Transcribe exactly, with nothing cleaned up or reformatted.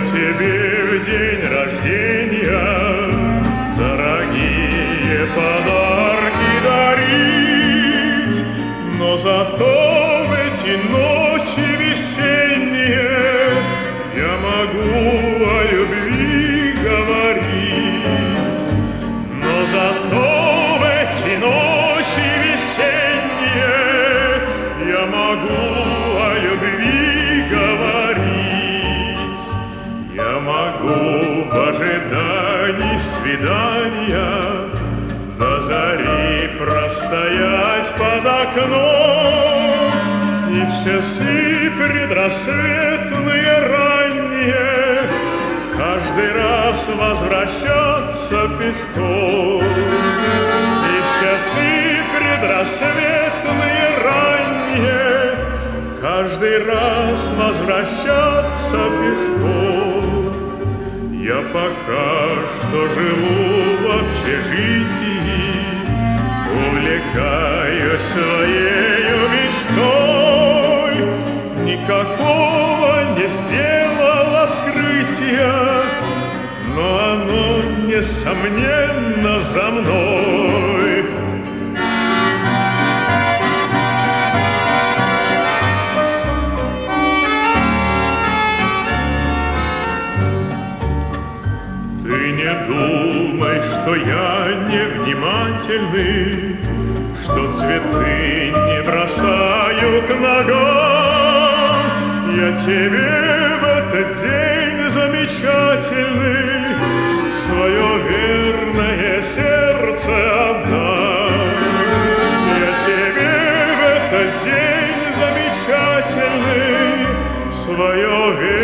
тебе в день рождения дорогие подарки дарить, но зато в эти ночи весенние я могу о любви говорить, но зато в эти ночи весенние я могу о любви говорить. Я могу в ожидании свидания до зари простоять под окном и в часы предрассветные ранние каждый раз возвращаться пешком. И в часы предрассветные ранние каждый раз возвращаться пешком. Я пока что живу в общежитии, увлекаюсь своею мечтой, никакого не сделал открытия, но оно, несомненно, за мной. Ты не думай, что я невнимательный, что цветы не бросаю к ногам. Я тебе в этот день замечательный свое верное сердце отдам. Я тебе в этот день замечательный свое верное